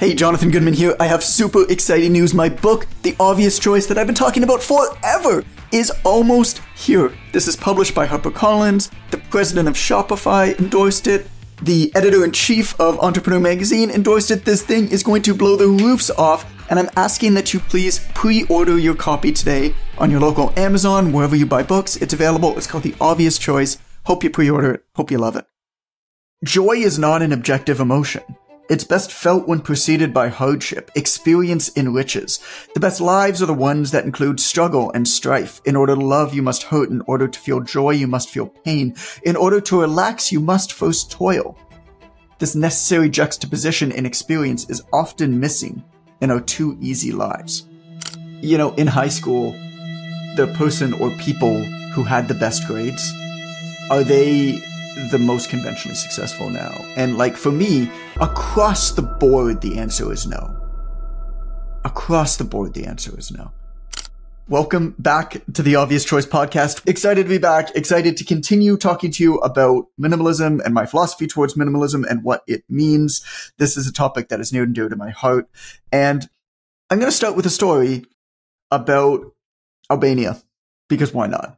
Hey, Jonathan Goodman here. I have super exciting news. My book, The Obvious Choice, that I've been talking about forever, is almost here. This is published by HarperCollins. The president of Shopify endorsed it. The editor-in-chief of Entrepreneur Magazine endorsed it. This thing is going to blow the roofs off, and I'm asking that you please pre-order your copy today on your local Amazon, wherever you buy books. It's available. It's called The Obvious Choice. Hope you pre-order it. Hope you love it. Joy is not an objective emotion. It's best felt when preceded by hardship. Experience enriches. The best lives are the ones that include struggle and strife. In order to love, you must hurt. In order to feel joy, you must feel pain. In order to relax, you must first toil. This necessary juxtaposition in experience is often missing in our too easy lives. You know, in high school, the person or people who had the best grades, are they the most conventionally successful now? And like for me, across the board, the answer is no. Across the board, the answer is no. Welcome back to the Obvious Choice podcast. Excited to be back. Excited to continue talking to you about minimalism and my philosophy towards minimalism and what it means. This is a topic that is near and dear to my heart. And I'm going to start with a story about Albania, because why not?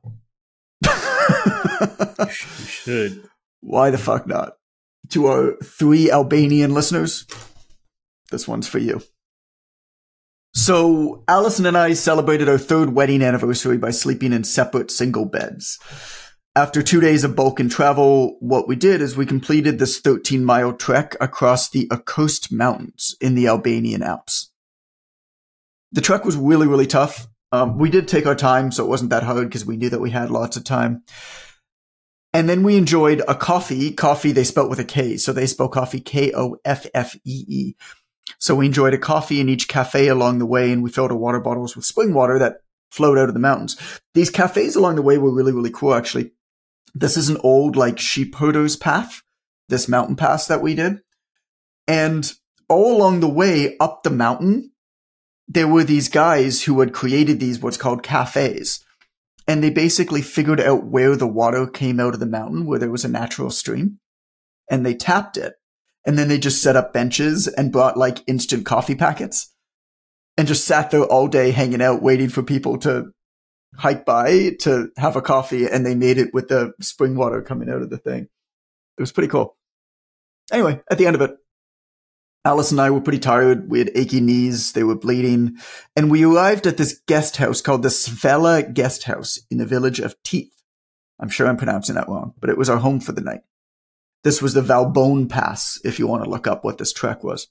You should. Why the fuck not? To our 3 Albanian listeners, this one's for you. So, Allison and I celebrated our 3rd wedding anniversary by sleeping in separate single beds. After 2 days of Balkan travel, what we did is we completed this 13-mile trek across the Akurst Mountains in the Albanian Alps. The trek was really, really tough. We did take our time, so it wasn't that hard because we knew that we had lots of time. And then we enjoyed a coffee. Coffee, they spelt with a K, so they spell coffee Koffee. So we enjoyed a coffee in each cafe along the way, and we filled our water bottles with spring water that flowed out of the mountains. These cafes along the way were really, really cool, actually. This is an old, like, sheep herder's path, this mountain pass that we did. And all along the way up the mountain, there were these guys who had created these what's called cafes. And they basically figured out where the water came out of the mountain, where there was a natural stream. And they tapped it. And then they just set up benches and brought like instant coffee packets. And just sat there all day hanging out, waiting for people to hike by to have a coffee. And they made it with the spring water coming out of the thing. It was pretty cool. Anyway, at the end of it, Alice and I were pretty tired. We had achy knees. They were bleeding. And we arrived at this guest house called the Svela Guest House in the village of Teeth. I'm sure I'm pronouncing that wrong, but it was our home for the night. This was the Valbonne Pass, if you want to look up what this trek was.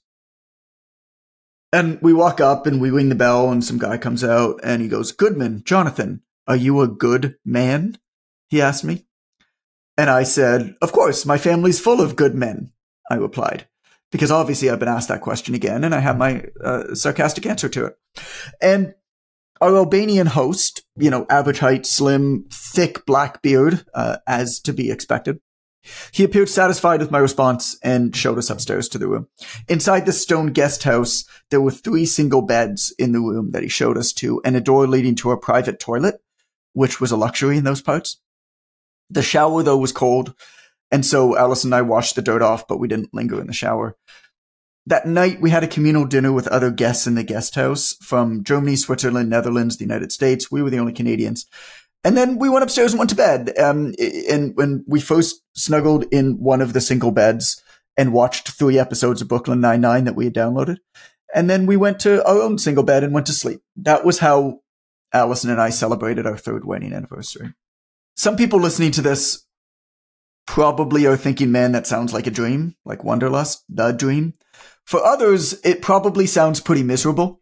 And we walk up and we ring the bell and some guy comes out and he goes, "Goodman, Jonathan, are you a good man?" He asked me. And I said, "Of course, my family's full of good men," I replied. Because obviously I've been asked that question again, and I have my sarcastic answer to it. And our Albanian host, you know, average height, slim, thick black beard, as to be expected, he appeared satisfied with my response and showed us upstairs to the room. Inside the stone guest house, there were 3 single beds in the room that he showed us to, and a door leading to a private toilet, which was a luxury in those parts. The shower, though, was cold. And so Alice and I washed the dirt off, but we didn't linger in the shower. That night, we had a communal dinner with other guests in the guest house from Germany, Switzerland, Netherlands, the United States. We were the only Canadians. And then we went upstairs and went to bed. And when we first snuggled in one of the single beds and watched 3 episodes of Brooklyn Nine-Nine that we had downloaded. And then we went to our own single bed and went to sleep. That was how Allison and I celebrated our 3rd wedding anniversary. Some people listening to this probably are thinking, man, that sounds like a dream, like Wanderlust, the dream. For others, it probably sounds pretty miserable.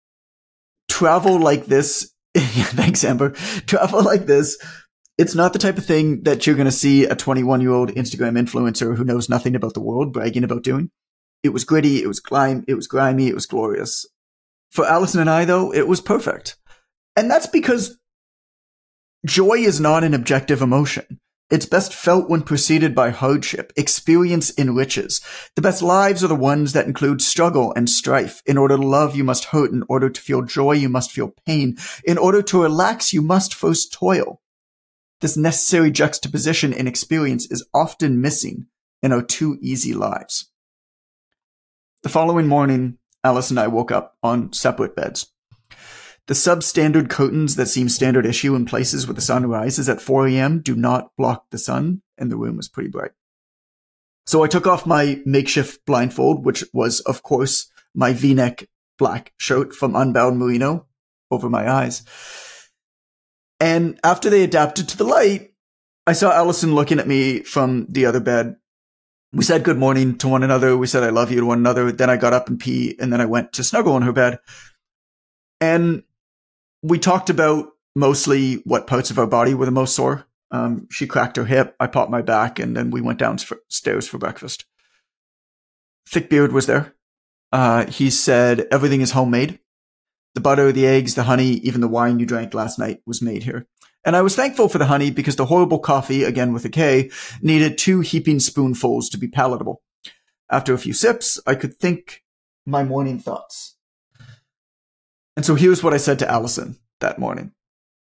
Travel like this, thanks, Amber. Travel like this, it's not the type of thing that you're going to see a 21-year-old Instagram influencer who knows nothing about the world bragging about doing. It was gritty, it was grimy, it was glorious. For Allison and I, though, it was perfect. And that's because joy is not an objective emotion. It's best felt when preceded by hardship. Experience enriches. The best lives are the ones that include struggle and strife. In order to love, you must hurt. In order to feel joy, you must feel pain. In order to relax, you must first toil. This necessary juxtaposition in experience is often missing in our too easy lives. The following morning, Alice and I woke up on separate beds. The substandard curtains that seem standard issue in places where the sun rises at 4 a.m. do not block the sun, and the room was pretty bright. So I took off my makeshift blindfold, which was, of course, my V-neck black shirt from Unbound Merino, over my eyes. And after they adapted to the light, I saw Allison looking at me from the other bed. We said good morning to one another. We said I love you to one another. Then I got up and pee, and then I went to snuggle in her bed. And we talked about mostly what parts of our body were the most sore. She cracked her hip, I popped my back, and then we went downstairs for breakfast. Thickbeard was there. He said everything is homemade. The butter, the eggs, the honey, even the wine you drank last night was made here. And I was thankful for the honey because the horrible coffee, again with a K, needed 2 heaping spoonfuls to be palatable. After a few sips, I could think my morning thoughts. And so here's what I said to Allison that morning.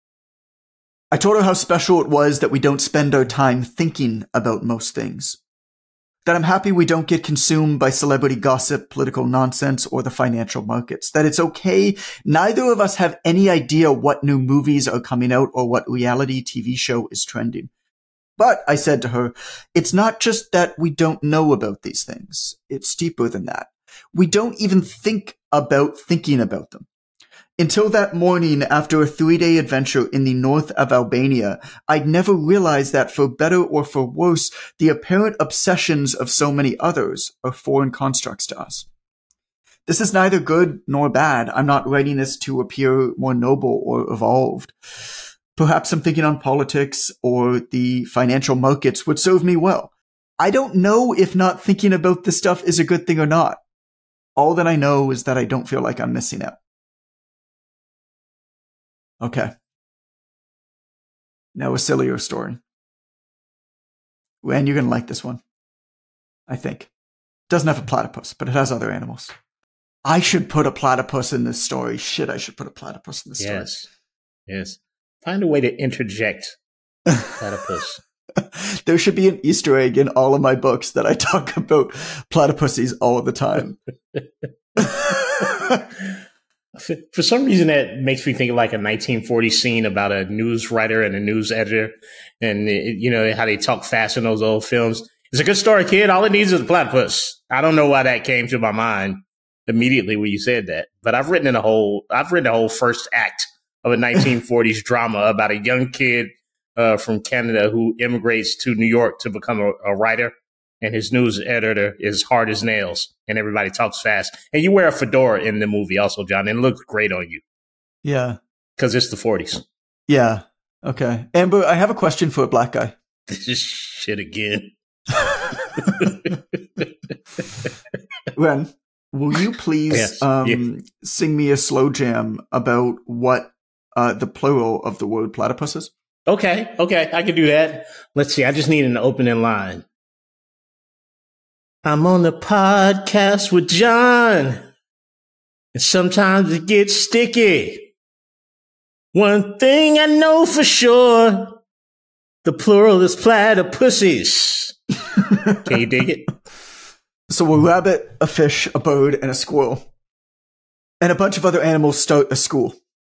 I told her how special it was that we don't spend our time thinking about most things. That I'm happy we don't get consumed by celebrity gossip, political nonsense, or the financial markets. That it's okay neither of us have any idea what new movies are coming out or what reality TV show is trending. But, I said to her, it's not just that we don't know about these things. It's deeper than that. We don't even think about thinking about them. Until that morning after a 3-day adventure in the north of Albania, I'd never realized that for better or for worse, the apparent obsessions of so many others are foreign constructs to us. This is neither good nor bad. I'm not writing this to appear more noble or evolved. Perhaps some thinking on politics or the financial markets would serve me well. I don't know if not thinking about this stuff is a good thing or not. All that I know is that I don't feel like I'm missing out. Okay. Now a sillier story. And you're going to like this one. I think. Doesn't have a platypus, but it has other animals. I should put a platypus in this story. Shit, I should put a platypus in this story. Yes. Find a way to interject platypus. There should be an Easter egg in all of my books that I talk about platypuses all the time. For some reason, that makes me think of like a 1940s scene about a news writer and a news editor, and how they talk fast in those old films. It's a good story, kid. All it needs is a platypus. I don't know why that came to my mind immediately when you said that, but I've written the whole first act of a 1940s drama about a young kid from Canada who immigrates to New York to become a writer. And his news editor is hard as nails, and everybody talks fast. And you wear a fedora in the movie also, John, and it looks great on you. Yeah. Because it's the 40s. Yeah. Okay. Amber, I have a question for a black guy. This is shit again. Ren, will you please sing me a slow jam about what the plural of the word platypus is? Okay. I can do that. Let's see. I just need an opening line. I'm on the podcast with John, and sometimes it gets sticky. One thing I know for sure, the plural is platypuses. Can you dig it? So a rabbit, a fish, a bird, and a squirrel, and a bunch of other animals start a school.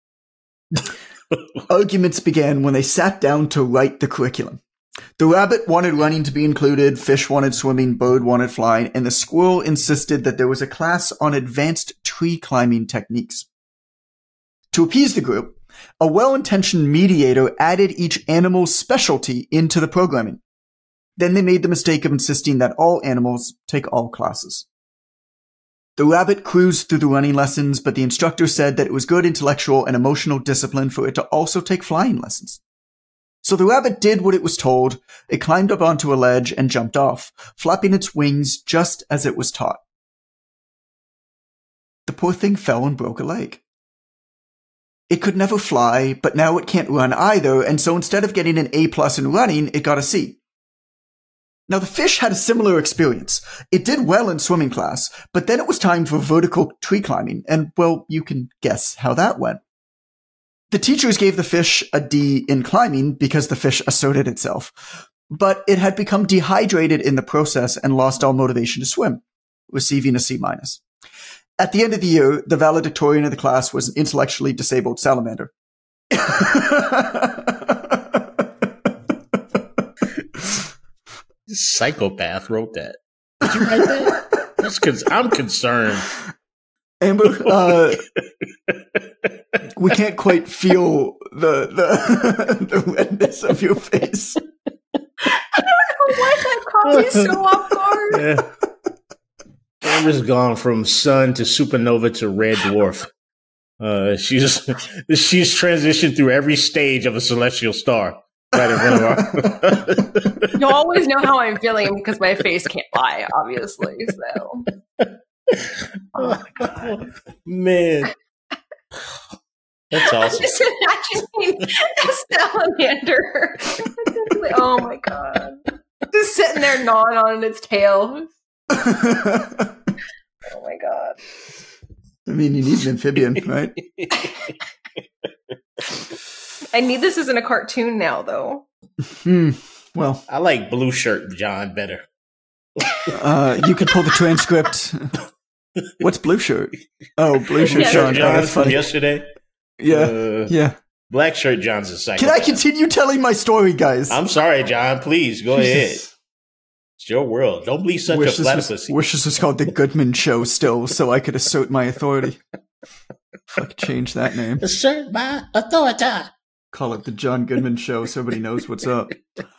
Arguments began when they sat down to write the curriculum. The rabbit wanted running to be included, fish wanted swimming, bird wanted flying, and the squirrel insisted that there was a class on advanced tree climbing techniques. To appease the group, a well-intentioned mediator added each animal's specialty into the programming. Then they made the mistake of insisting that all animals take all classes. The rabbit cruised through the running lessons, but the instructor said that it was good intellectual and emotional discipline for it to also take flying lessons. So the rabbit did what it was told. It climbed up onto a ledge and jumped off, flapping its wings just as it was taught. The poor thing fell and broke a leg. It could never fly, but now it can't run either, and so instead of getting an A+ in running, it got a C. Now the fish had a similar experience. It did well in swimming class, but then it was time for vertical tree climbing, and well, you can guess how that went. The teachers gave the fish a D in climbing because the fish asserted itself, but it had become dehydrated in the process and lost all motivation to swim, receiving a C-. At the end of the year, the valedictorian of the class was an intellectually disabled salamander. Psychopath wrote that. Did you write that? That's because I'm concerned. Amber, we can't quite feel the redness of your face. I don't know why that caught me so off guard. Yeah. Amber's gone from sun to supernova to red dwarf. She's transitioned through every stage of a celestial star. Right in front of her. You always know how I'm feeling because my face can't lie, obviously. So, oh my god, man, that's awesome. Just imagining a salamander. Oh my god, just sitting there gnawing on its tail. Oh my god. I mean, you need an amphibian, right? I need this as in a cartoon now, though. Well, I like Blue Shirt John better. You can pull the transcript. What's Blue Shirt? Oh, Blue Shirt John. John that's from funny. yesterday. Yeah. Black Shirt John's a psychopath. Can I continue telling my story, guys? I'm sorry, John. Please go ahead. It's your world. Don't be such a platypus. Wish this was called The Goodman Show still, so I could assert my authority. Fuck, change that name. Assert my authority. Call it The John Goodman Show so everybody knows what's up.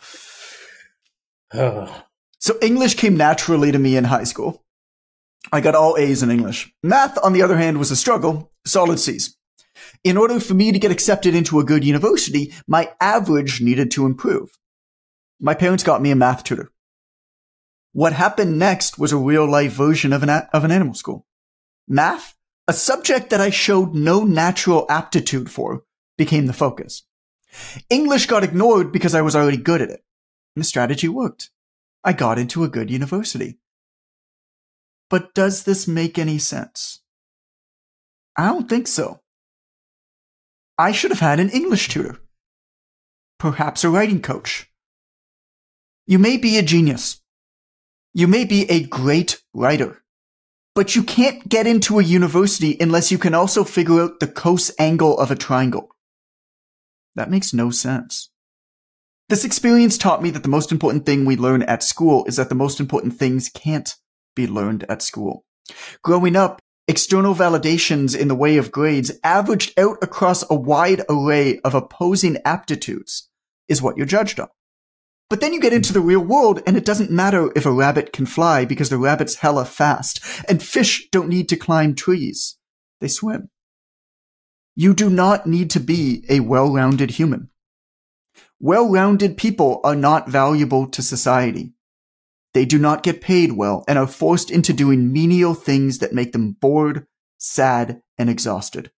So English came naturally to me in high school. I got all A's in English. Math, on the other hand, was a struggle. Solid C's. In order for me to get accepted into a good university, my average needed to improve. My parents got me a math tutor. What happened next was a real-life version of an animal school. Math, a subject that I showed no natural aptitude for, became the focus. English got ignored because I was already good at it. And the strategy worked. I got into a good university. But does this make any sense? I don't think so. I should have had an English tutor. Perhaps a writing coach. You may be a genius. You may be a great writer. But you can't get into a university unless you can also figure out the cos angle of a triangle. That makes no sense. This experience taught me that the most important thing we learn at school is that the most important things can't be learned at school. Growing up, external validations in the way of grades averaged out across a wide array of opposing aptitudes is what you're judged on. But then you get into the real world and it doesn't matter if a rabbit can fly because the rabbit's hella fast, and fish don't need to climb trees. They swim. You do not need to be a well-rounded human. Well-rounded people are not valuable to society. They do not get paid well and are forced into doing menial things that make them bored, sad, and exhausted.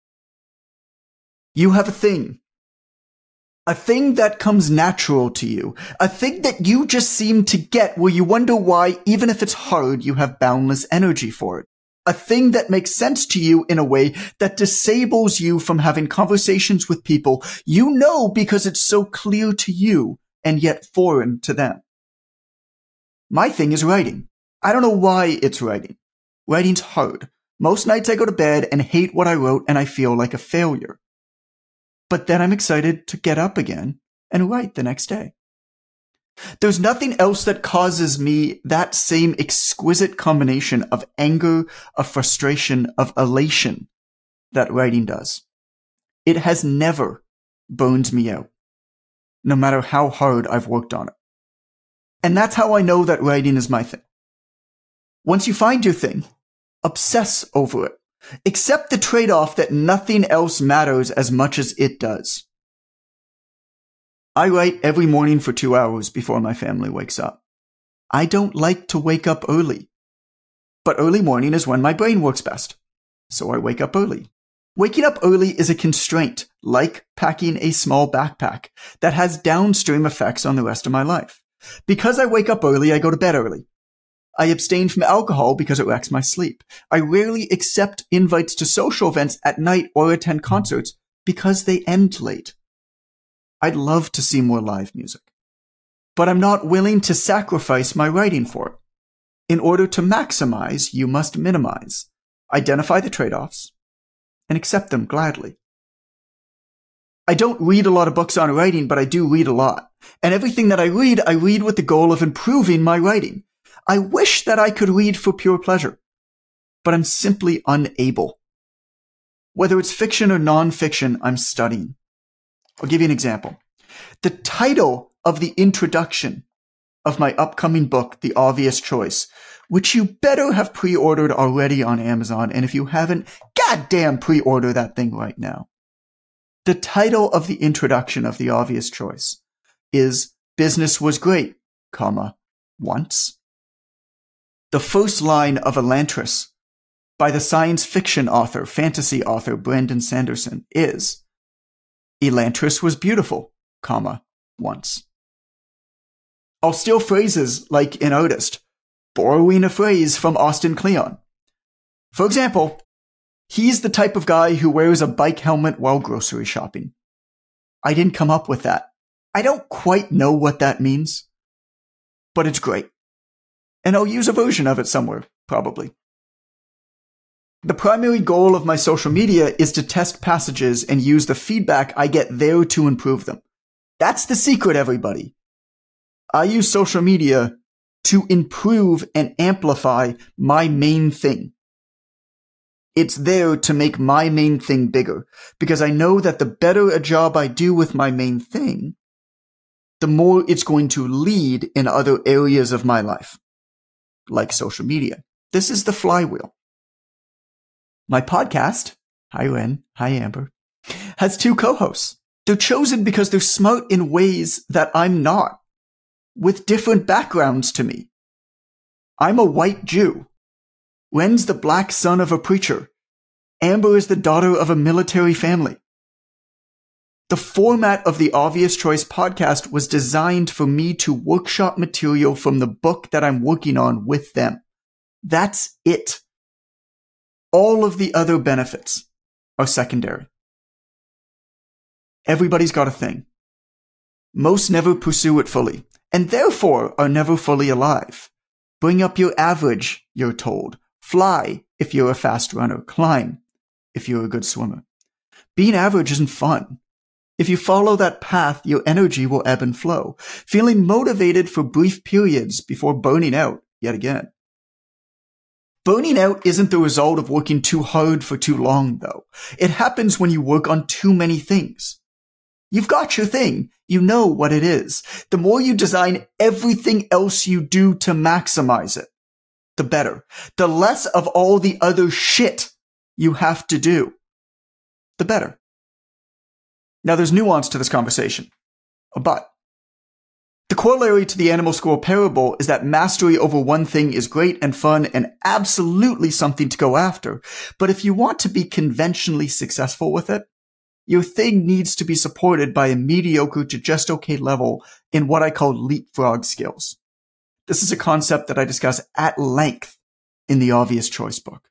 You have a thing. A thing that comes natural to you. A thing that you just seem to get where you wonder why, even if it's hard, you have boundless energy for it. A thing that makes sense to you in a way that disables you from having conversations with people you know because it's so clear to you and yet foreign to them. My thing is writing. I don't know why it's writing. Writing's hard. Most nights I go to bed and hate what I wrote and I feel like a failure. But then I'm excited to get up again and write the next day. There's nothing else that causes me that same exquisite combination of anger, of frustration, of elation that writing does. It has never burned me out, no matter how hard I've worked on it. And that's how I know that writing is my thing. Once you find your thing, obsess over it. Accept the trade-off that nothing else matters as much as it does. I write every morning for 2 hours before my family wakes up. I don't like to wake up early. But early morning is when my brain works best. So I wake up early. Waking up early is a constraint, like packing a small backpack, that has downstream effects on the rest of my life. Because I wake up early, I go to bed early. I abstain from alcohol because it wrecks my sleep. I rarely accept invites to social events at night or attend concerts because they end late. I'd love to see more live music. But I'm not willing to sacrifice my writing for it. In order to maximize, you must minimize. identify the trade-offs, and accept them gladly. I don't read a lot of books on writing, but I do read a lot. And everything that I read with the goal of improving my writing. I wish that I could read for pure pleasure, but I'm simply unable. Whether it's fiction or non-fiction, I'm studying. I'll give you an example. The title of the introduction of my upcoming book, The Obvious Choice, which you better have pre-ordered already on Amazon, and if you haven't, goddamn pre-order that thing right now. The title of the introduction of The Obvious Choice is Business Was Great, once. The first line of Elantris by the science fiction author, fantasy author Brandon Sanderson is Elantris was beautiful, once. I'll steal phrases like an artist, borrowing a phrase from Austin Kleon. For example, he's the type of guy who wears a bike helmet while grocery shopping. I didn't come up with that. I don't quite know what that means, but it's great. And I'll use a version of it somewhere, probably. The primary goal of my social media is to test passages and use the feedback I get there to improve them. That's the secret, everybody. I use social media to improve and amplify my main thing. It's there to make my main thing bigger, because I know that the better a job I do with my main thing, the more it's going to lead in other areas of my life, like social media. This is the flywheel. My podcast, hi Ren, hi Amber, has 2 co-hosts. They're chosen because they're smart in ways that I'm not, with different backgrounds to me. I'm a white Jew. Ren's the black son of a preacher. Amber is the daughter of a military family. The format of the Obvious Choice podcast was designed for me to workshop material from the book that I'm working on with them. That's it. All of the other benefits are secondary. Everybody's got a thing. Most never pursue it fully, and therefore are never fully alive. Bring up your average, you're told. Fly if you're a fast runner. Climb if you're a good swimmer. Being average isn't fun. If you follow that path, your energy will ebb and flow, feeling motivated for brief periods before burning out yet again. Burning out isn't the result of working too hard for too long, though. It happens when you work on too many things. You've got your thing. You know what it is. The more you design everything else you do to maximize it, the better. The less of all the other shit you have to do, the better. Now, there's nuance to this conversation. But the corollary to the animal squirrel parable is that mastery over one thing is great and fun and absolutely something to go after. But if you want to be conventionally successful with it, your thing needs to be supported by a mediocre to just okay level in what I call leapfrog skills. This is a concept that I discuss at length in the Obvious Choice book.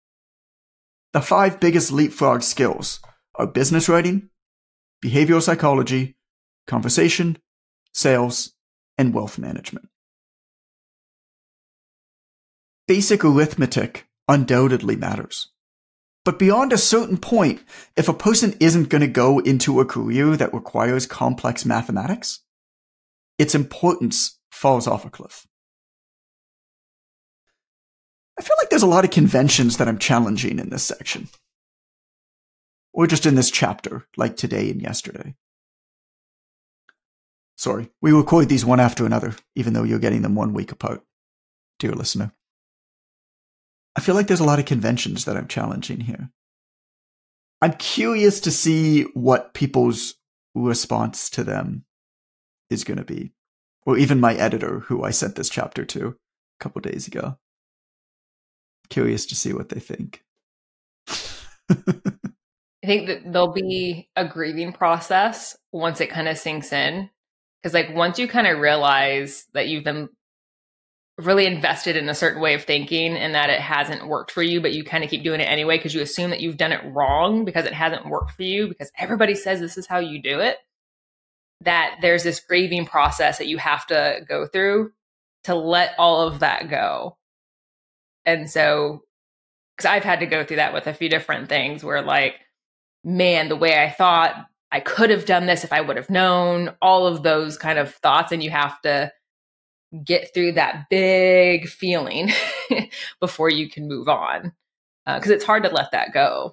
The 5 biggest leapfrog skills are business writing, behavioral psychology, conversation, sales, and wealth management. Basic arithmetic undoubtedly matters. But beyond a certain point, if a person isn't going to go into a career that requires complex mathematics, its importance falls off a cliff. I feel like there's a lot of conventions that I'm challenging in this section. Or just in this chapter, like today and yesterday. Sorry, we record these one after another, even though you're getting them 1 week apart, dear listener. I feel like there's a lot of conventions that I'm challenging here. I'm curious to see what people's response to them is going to be. Or even my editor, who I sent this chapter to a couple days ago. Curious to see what they think. I think that there'll be a grieving process once it kind of sinks in. Because like once you kind of realize that you've been really invested in a certain way of thinking and that it hasn't worked for you, but you kind of keep doing it anyway because you assume that you've done it wrong because it hasn't worked for you because everybody says this is how you do it, that there's this grieving process that you have to go through to let all of that go. And so because I've had to go through that with a few different things where like, man, the way I thought I could have done this if I would have known, all of those kind of thoughts. And you have to get through that big feeling before you can move on. Because it's hard to let that go.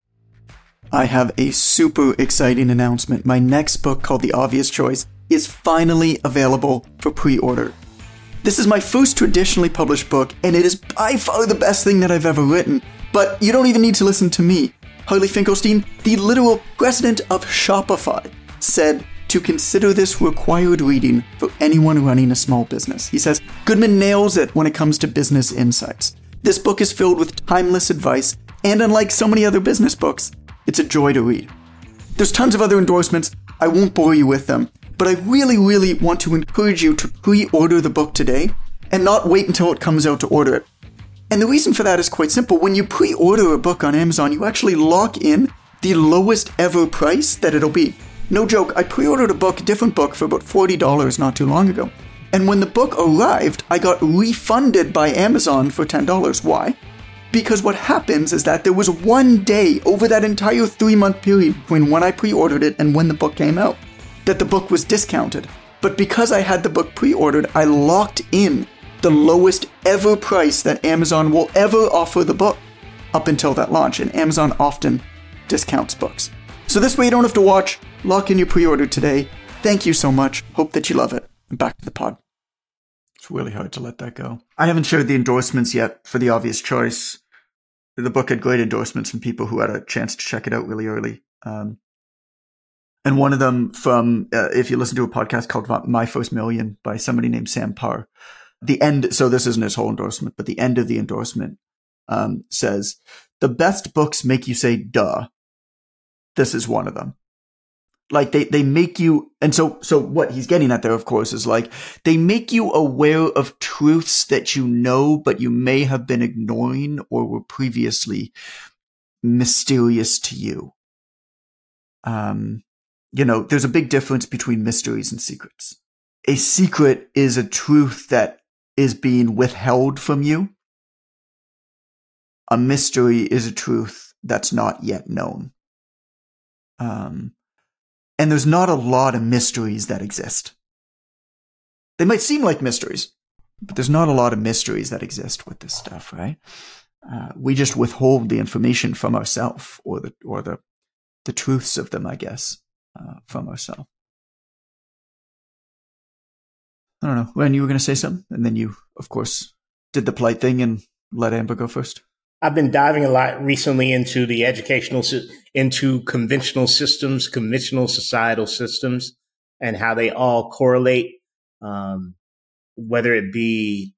I have a super exciting announcement. My next book, called The Obvious Choice, is finally available for pre-order. This is my first traditionally published book, and it is by far the best thing that I've ever written. But you don't even need to listen to me. Harley Finkelstein, the literal president of Shopify, said to consider this required reading for anyone running a small business. He says, Goodman nails it when it comes to business insights. This book is filled with timeless advice, and unlike so many other business books, it's a joy to read. There's tons of other endorsements. I won't bore you with them, but I really, really want to encourage you to pre-order the book today and not wait until it comes out to order it. And the reason for that is quite simple. When you pre-order a book on Amazon, you actually lock in the lowest ever price that it'll be. No joke, I pre-ordered a different book for about $40 not too long ago. And when the book arrived, I got refunded by Amazon for $10. Why? Because what happens is that there was one day over that entire 3-month period between when I pre-ordered it and when the book came out that the book was discounted. But because I had the book pre-ordered, I locked in the lowest ever price that Amazon will ever offer the book up until that launch. And Amazon often discounts books. So this way you don't have to watch. Lock in your pre-order today. Thank you so much. Hope that you love it. And back to the pod. It's really hard to let that go. I haven't shared the endorsements yet for The Obvious Choice. The book had great endorsements from people who had a chance to check it out really early. And one of them from, if you listen to a podcast called My First Million by somebody named Sam Parr, the end, so this isn't his whole endorsement, but the end of the endorsement says, the best books make you say, duh. This is one of them. Like they make you, and so what he's getting at there, of course, is like, they make you aware of truths that you know, but you may have been ignoring or were previously mysterious to you. There's a big difference between mysteries and secrets. A secret is a truth that is being withheld from you. A mystery is a truth that's not yet known. And there's not a lot of mysteries that exist. They might seem like mysteries, but there's not a lot of mysteries that exist with this stuff, right? We just withhold the information from ourselves, or the truths of them, I guess, from ourselves. I don't know. When you were going to say something, and then you, of course, did the polite thing and let Amber go first. I've been diving a lot recently into the into conventional systems, conventional societal systems, and how they all correlate, whether it be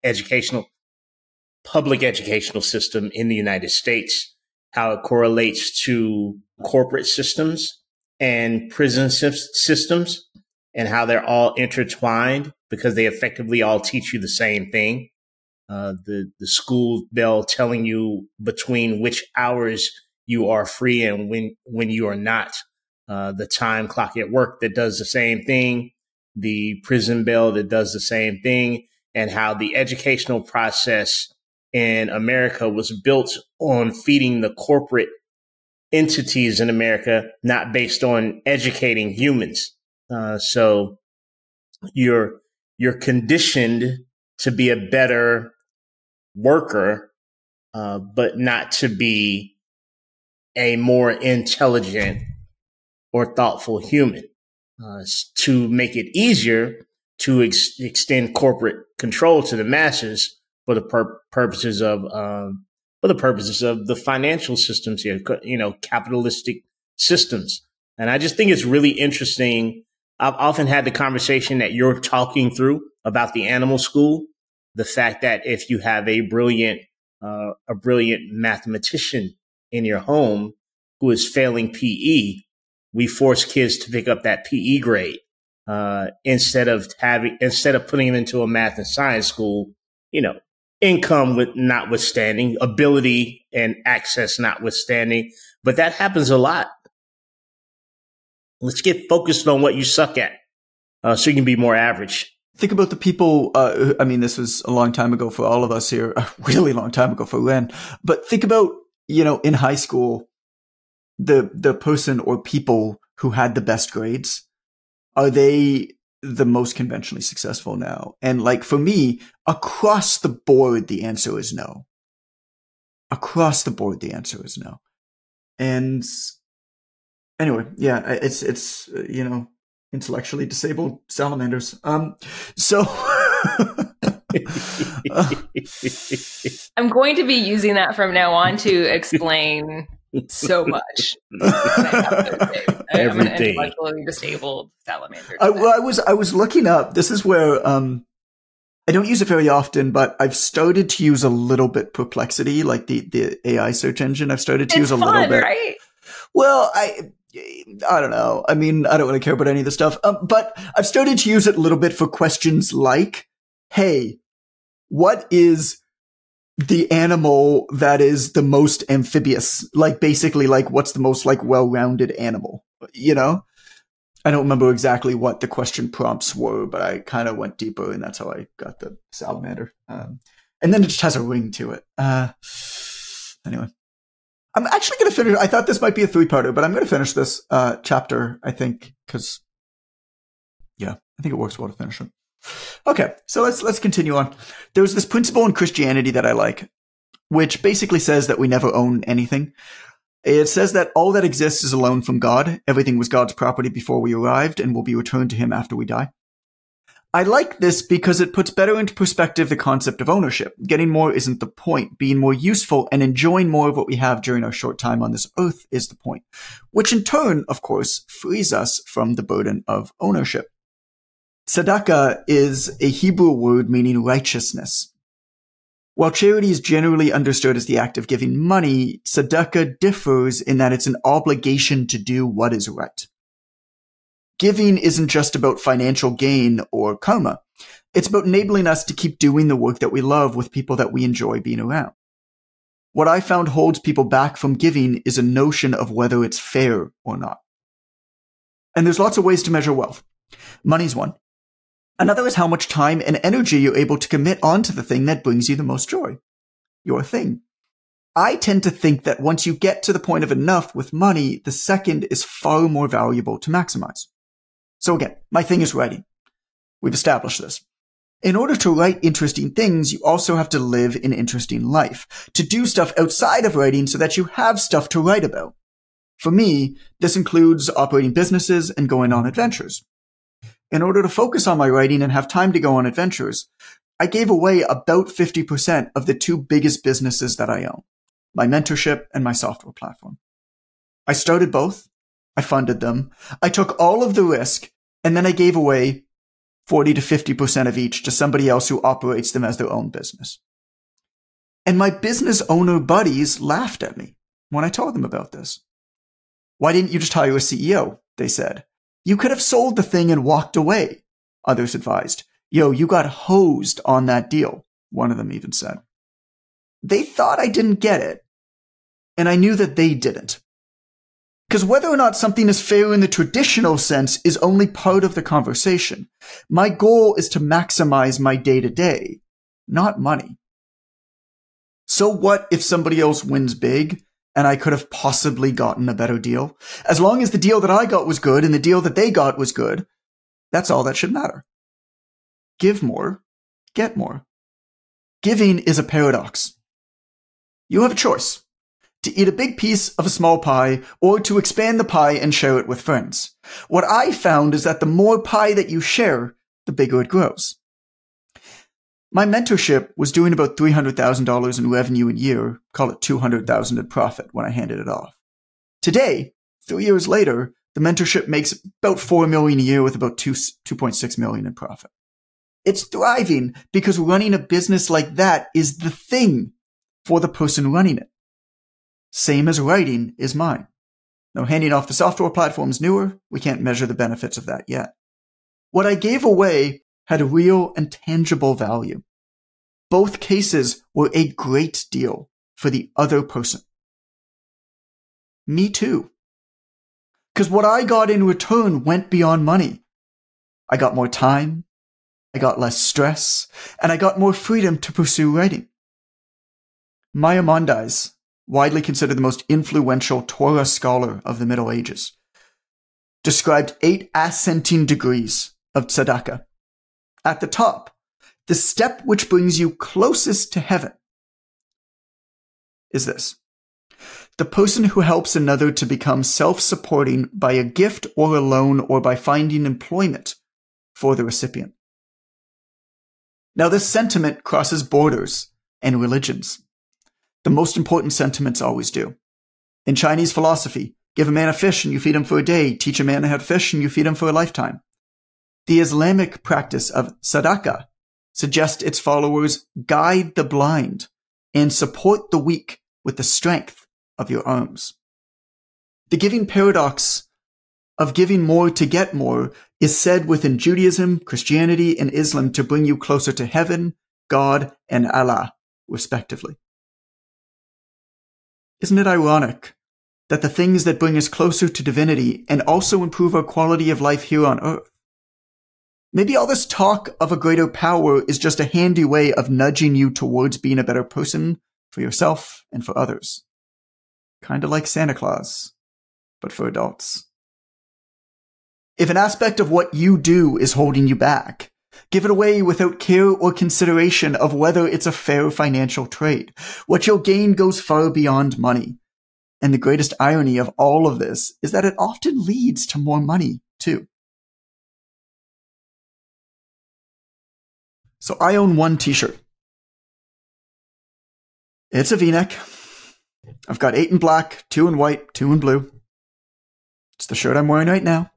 public educational system in the United States, how it correlates to corporate systems and prison systems, and how they're all intertwined because they effectively all teach you the same thing. The school bell telling you between which hours you are free and when you are not. The time clock at work that does the same thing. The prison bell that does the same thing. And how the educational process in America was built on feeding the corporate entities in America, not based on educating humans. So you're conditioned to be a better worker, but not to be a more intelligent or thoughtful human, to make it easier to extend corporate control to the masses for the purposes of the financial systems here, capitalistic systems. And I just think it's really interesting. I've often had the conversation that you're talking through about the animal school. The fact that if you have a brilliant mathematician in your home who is failing PE, we force kids to pick up that PE grade instead of putting them into a math and science school. Income notwithstanding, ability and access notwithstanding, but that happens a lot. Let's get focused on what you suck at, so you can be more average. Think about the people, I mean, this was a long time ago for all of us here, a really long time ago for Len, but think about, in high school, the person or people who had the best grades. Are they the most conventionally successful now? And like for me, across the board, the answer is no. Across the board, the answer is no. And anyway, yeah, it's intellectually disabled salamanders. So I'm going to be using that from now on to explain so much. Everything. I'm an intellectually disabled salamander. I was looking up. This is where I don't use it very often, but I've started to use a little bit Perplexity, like the AI search engine. I've started to use a little bit. Right? Well, I don't know. I mean, I don't really care about any of this stuff. But I've started to use it a little bit for questions like, hey, what is the animal that is the most amphibious? Like basically like what's the most like well-rounded animal? I don't remember exactly what the question prompts were, but I kind of went deeper and that's how I got the salamander. And then it just has a ring to it. Anyway. I'm actually going to finish. I thought this might be a 3-parter, but I'm going to finish this chapter, I think, because, yeah, I think it works well to finish it. Okay, so let's continue on. There's this principle in Christianity that I like, which basically says that we never own anything. It says that all that exists is a loan from God. Everything was God's property before we arrived and will be returned to him after we die. I like this because it puts better into perspective the concept of ownership. Getting more isn't the point. Being more useful and enjoying more of what we have during our short time on this earth is the point, which in turn, of course, frees us from the burden of ownership. Tzedakah is a Hebrew word meaning righteousness. While charity is generally understood as the act of giving money, tzedakah differs in that it's an obligation to do what is right. Giving isn't just about financial gain or karma. It's about enabling us to keep doing the work that we love with people that we enjoy being around. What I found holds people back from giving is a notion of whether it's fair or not. And there's lots of ways to measure wealth. Money's one. Another is how much time and energy you're able to commit onto the thing that brings you the most joy. Your thing. I tend to think that once you get to the point of enough with money, the second is far more valuable to maximize. So again, my thing is writing. We've established this. In order to write interesting things, you also have to live an interesting life, to do stuff outside of writing so that you have stuff to write about. For me, this includes operating businesses and going on adventures. In order to focus on my writing and have time to go on adventures, I gave away about 50% of the 2 biggest businesses that I own, my mentorship and my software platform. I started both. I funded them. I took all of the risk, and then I gave away 40 to 50% of each to somebody else who operates them as their own business. And my business owner buddies laughed at me when I told them about this. Why didn't you just hire a CEO? They said. You could have sold the thing and walked away, others advised. Yo, you got hosed on that deal, one of them even said. They thought I didn't get it, and I knew that they didn't. Because whether or not something is fair in the traditional sense is only part of the conversation. My goal is to maximize my day-to-day, not money. So what if somebody else wins big and I could have possibly gotten a better deal? As long as the deal that I got was good and the deal that they got was good, that's all that should matter. Give more, get more. Giving is a paradox. You have a choice. To eat a big piece of a small pie, or to expand the pie and share it with friends. What I found is that the more pie that you share, the bigger it grows. My mentorship was doing about $300,000 in revenue a year, call it $200,000 in profit when I handed it off. Today, 3 years later, the mentorship makes about $4 million a year with about $2.6 million in profit. It's thriving because running a business like that is the thing for the person running it. Same as writing is mine. Now, handing off the software platform is newer. We can't measure the benefits of that yet. What I gave away had real and tangible value. Both cases were a great deal for the other person. Me too. Because what I got in return went beyond money. I got more time, I got less stress, and I got more freedom to pursue writing. Maimonides, widely considered the most influential Torah scholar of the Middle Ages, described 8 ascending degrees of tzedakah. At the top, the step which brings you closest to heaven is this: the person who helps another to become self-supporting by a gift or a loan or by finding employment for the recipient. Now, this sentiment crosses borders and religions. The most important sentiments always do. In Chinese philosophy, give a man a fish and you feed him for a day. Teach a man how to fish and you feed him for a lifetime. The Islamic practice of sadaqah suggests its followers guide the blind and support the weak with the strength of your arms. The giving paradox of giving more to get more is said within Judaism, Christianity, and Islam to bring you closer to heaven, God, and Allah, respectively. Isn't it ironic that the things that bring us closer to divinity and also improve our quality of life here on earth? Maybe all this talk of a greater power is just a handy way of nudging you towards being a better person for yourself and for others. Kind of like Santa Claus, but for adults. If an aspect of what you do is holding you back, give it away without care or consideration of whether it's a fair financial trade. What you'll gain goes far beyond money. And the greatest irony of all of this is that it often leads to more money, too. So I own one t-shirt. It's a V-neck. I've got 8 in black, 2 in white, 2 in blue. It's the shirt I'm wearing right now.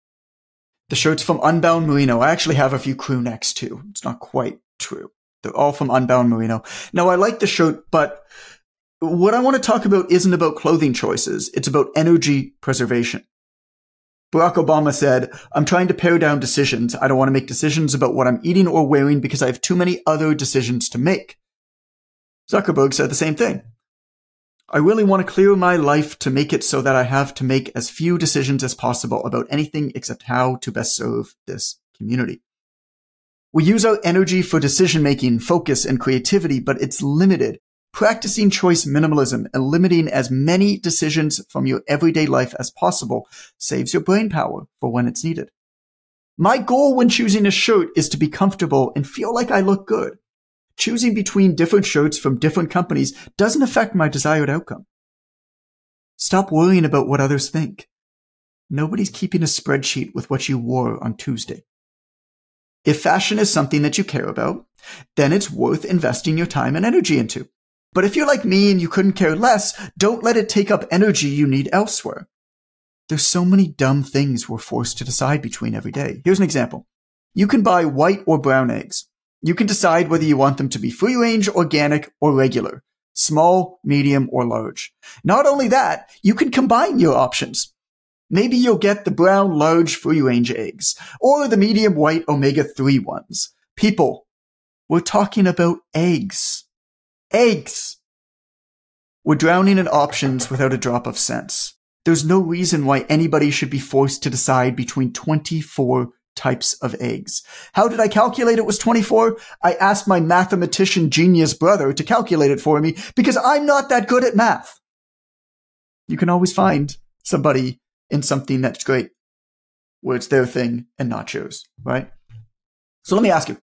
The shirt's from Unbound Merino. I actually have a few crew necks too. It's not quite true. They're all from Unbound Merino. Now, I like the shirt, but what I want to talk about isn't about clothing choices. It's about energy preservation. Barack Obama said, "I'm trying to pare down decisions. I don't want to make decisions about what I'm eating or wearing because I have too many other decisions to make." Zuckerberg said the same thing. "I really want to clear my life to make it so that I have to make as few decisions as possible about anything except how to best serve this community." We use our energy for decision-making, focus, and creativity, but it's limited. Practicing choice minimalism and limiting as many decisions from your everyday life as possible saves your brain power for when it's needed. My goal when choosing a shirt is to be comfortable and feel like I look good. Choosing between different shirts from different companies doesn't affect my desired outcome. Stop worrying about what others think. Nobody's keeping a spreadsheet with what you wore on Tuesday. If fashion is something that you care about, then it's worth investing your time and energy into. But if you're like me and you couldn't care less, don't let it take up energy you need elsewhere. There's so many dumb things we're forced to decide between every day. Here's an example. You can buy white or brown eggs. You can decide whether you want them to be free-range, organic, or regular, small, medium, or large. Not only that, you can combine your options. Maybe you'll get the brown, large, free-range eggs, or the medium white omega-3 ones. People, we're talking about eggs. Eggs! We're drowning in options without a drop of sense. There's no reason why anybody should be forced to decide between 24 types of eggs. How did I calculate it was 24? I asked my mathematician genius brother to calculate it for me because I'm not that good at math. You can always find somebody in something that's great where it's their thing and not yours, right? So let me ask you,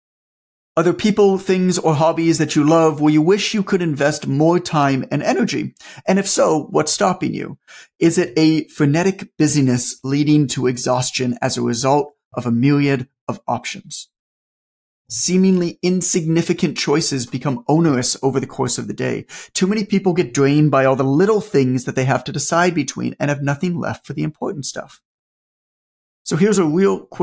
are there people, things, or hobbies that you love where you wish you could invest more time and energy? And if so, what's stopping you? Is it a frenetic busyness leading to exhaustion as a result of a myriad of options? Seemingly insignificant choices become onerous over the course of the day. Too many people get drained by all the little things that they have to decide between and have nothing left for the important stuff. So here's a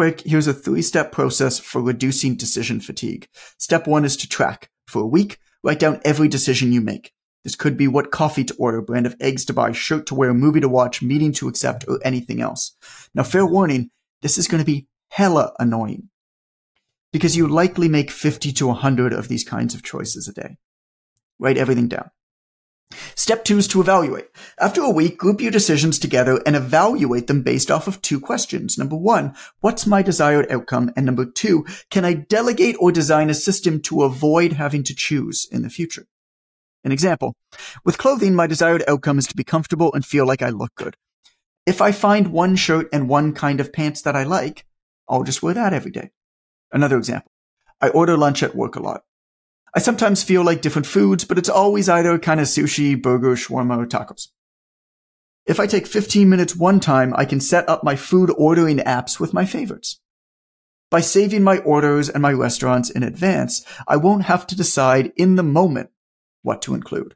3-step process for reducing decision fatigue. Step 1 is to track. For a week, write down every decision you make. This could be what coffee to order, brand of eggs to buy, shirt to wear, movie to watch, meeting to accept, or anything else. Now, fair warning, this is going to be hella annoying because you likely make 50 to 100 of these kinds of choices a day. Write everything down. Step 2 is to evaluate. After a week, group your decisions together and evaluate them based off of 2 questions. Number 1, what's my desired outcome? And number 2, can I delegate or design a system to avoid having to choose in the future? An example, with clothing, my desired outcome is to be comfortable and feel like I look good. If I find one shirt and one kind of pants that I like, I'll just wear that every day. Another example, I order lunch at work a lot. I sometimes feel like different foods, but it's always either kind of sushi, burger, shawarma, or tacos. If I take 15 minutes one time, I can set up my food ordering apps with my favorites. By saving my orders and my restaurants in advance, I won't have to decide in the moment what to include.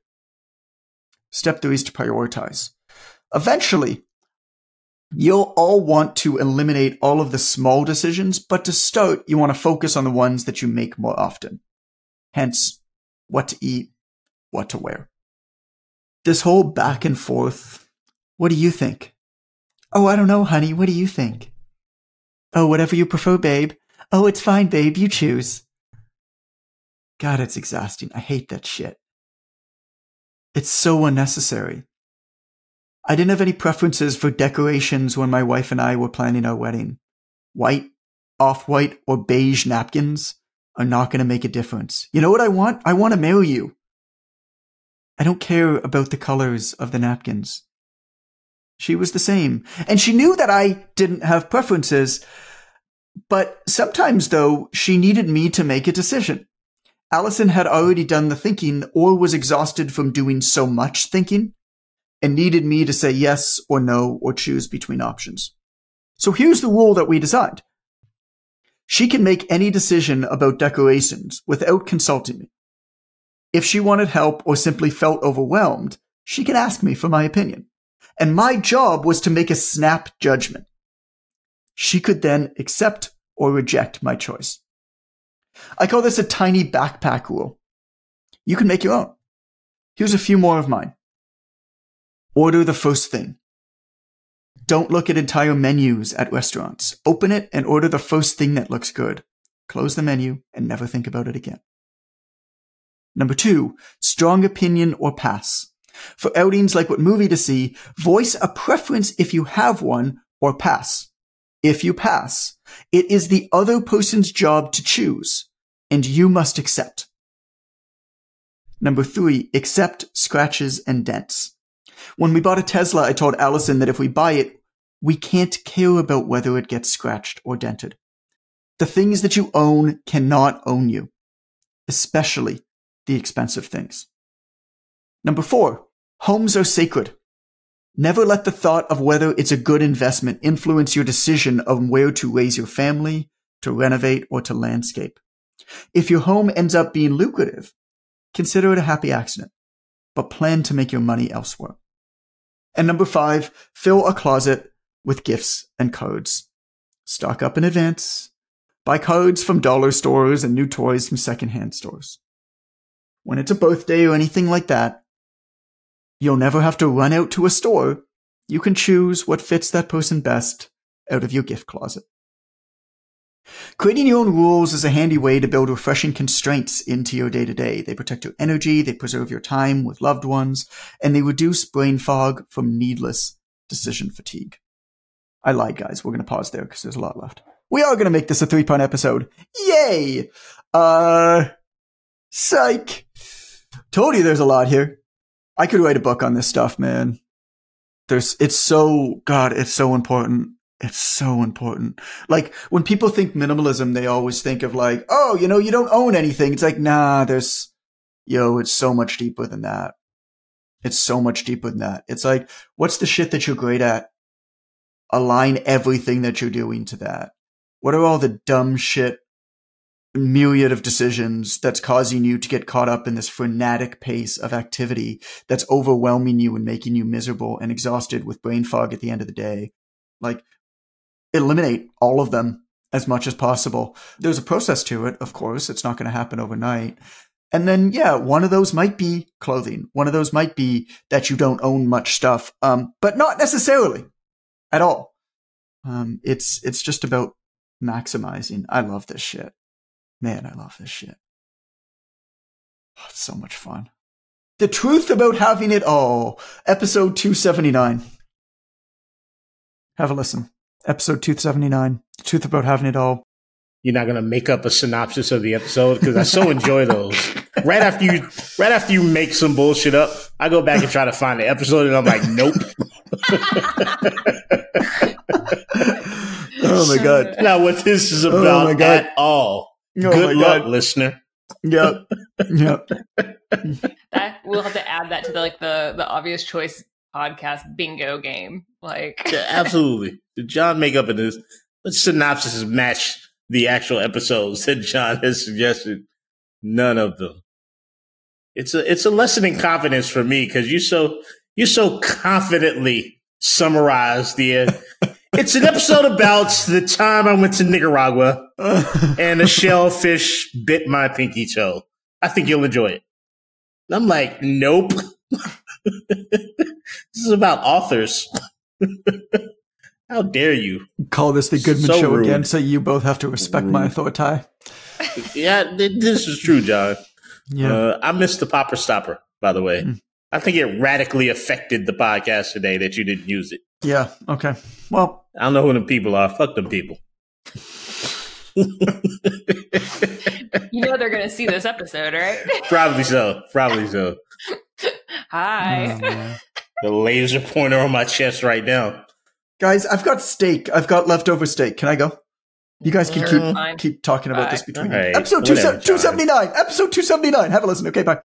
Step 3 is to prioritize. Eventually, you'll all want to eliminate all of the small decisions, but to start, you want to focus on the ones that you make more often. Hence, what to eat, what to wear. This whole back and forth, what do you think? Oh, I don't know, honey, what do you think? Oh, whatever you prefer, babe. Oh, it's fine, babe, you choose. God, it's exhausting. I hate that shit. It's so unnecessary. I didn't have any preferences for decorations when my wife and I were planning our wedding. White, off-white, or beige napkins are not going to make a difference. You know what I want? I want to marry you. I don't care about the colors of the napkins. She was the same. And she knew that I didn't have preferences. But sometimes, though, she needed me to make a decision. Allison had already done the thinking or was exhausted from doing so much thinking and needed me to say yes or no or choose between options. So here's the rule that we designed. She can make any decision about decorations without consulting me. If she wanted help or simply felt overwhelmed, she could ask me for my opinion. And my job was to make a snap judgment. She could then accept or reject my choice. I call this a tiny backpack rule. You can make your own. Here's a few more of mine. Order the first thing. Don't look at entire menus at restaurants. Open it and order the first thing that looks good. Close the menu and never think about it again. Number 2, strong opinion or pass. For outings like what movie to see, voice a preference if you have one or pass. If you pass, it is the other person's job to choose, and you must accept. Number 3, accept scratches and dents. When we bought a Tesla, I told Allison that if we buy it, we can't care about whether it gets scratched or dented. The things that you own cannot own you, especially the expensive things. Number 4, homes are sacred. Never let the thought of whether it's a good investment influence your decision of where to raise your family, to renovate, or to landscape. If your home ends up being lucrative, consider it a happy accident, but plan to make your money elsewhere. And number 5, fill a closet with gifts and cards. Stock up in advance. Buy cards from dollar stores and new toys from secondhand stores. When it's a birthday or anything like that, you'll never have to run out to a store. You can choose what fits that person best out of your gift closet. Creating your own rules is a handy way to build refreshing constraints into your day-to-day. They protect your energy, they preserve your time with loved ones, and they reduce brain fog from needless decision fatigue. I lied, guys. We're going to pause there because there's a lot left. We are going to make this a 3-part episode. Yay! Psych! Told you there's a lot here. I could write a book on this stuff, man. It's so important. It's so important. Like, when people think minimalism, they always think of like, oh, you don't own anything. It's like, nah, it's so much deeper than that. It's so much deeper than that. It's like, what's the shit that you're great at? Align everything that you're doing to that. What are all the dumb shit, myriad of decisions that's causing you to get caught up in this frenetic pace of activity that's overwhelming you and making you miserable and exhausted with brain fog at the end of the day? Like, eliminate all of them as much as possible. There's a process to it, of course. It's not going to happen overnight. And then, yeah, one of those might be clothing. One of those might be that you don't own much stuff, but not necessarily at all. It's just about maximizing. I love this shit. Man, I love this shit. Oh, it's so much fun. The Truth About Having It All, episode 279. Have a listen. Episode 279, The Truth About Having It All. You're not gonna make up a synopsis of the episode because I so enjoy those. Right after you make some bullshit up, I go back and try to find the episode, and I'm like, nope. Oh my god! Not what this is about at all. Good luck, listener. Yep. We'll have to add that to the obvious choice podcast bingo game. Yeah, absolutely. Did John make up in this? What synopsis match the actual episodes that John has suggested? None of them. It's a lesson in confidence for me because you so confidently summarize the. It's an episode about the time I went to Nicaragua and a shellfish bit my pinky toe. I think you'll enjoy it. And I'm like, nope. This is about authors. How dare you? Call this the Goodman So Show rude. again, so you both have to respect my authority. Yeah, this is true, John. Yeah. I missed the popper stopper, by the way. I think it radically affected the podcast today that you didn't use it. Yeah. Okay. Well, I don't know who them people are. Fuck them people. You know they're going to see this episode, right? Probably so. Hi. The laser pointer on my chest right now. guys, I've got steak. I've got leftover steak. Can I go? You guys can Sure. Fine. keep talking about this between you. All right. Episode Whatever, 279. Episode 279. Have a listen. Okay, bye.